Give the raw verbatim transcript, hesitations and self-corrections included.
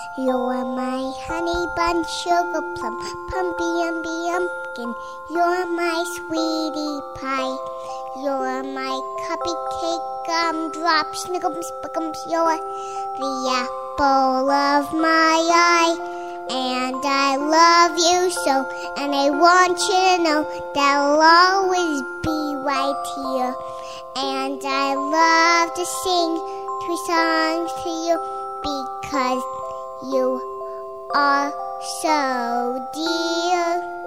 You're my honey bun, sugar plum, pumpy umby umpkin. You're my sweetie pie. You're my cupcake gumdrop, snickums, spickums. You're the apple of my eye. And I love you so, and I want you to know that I'll always be right here. And I love to sing three songs to you because you are so dear.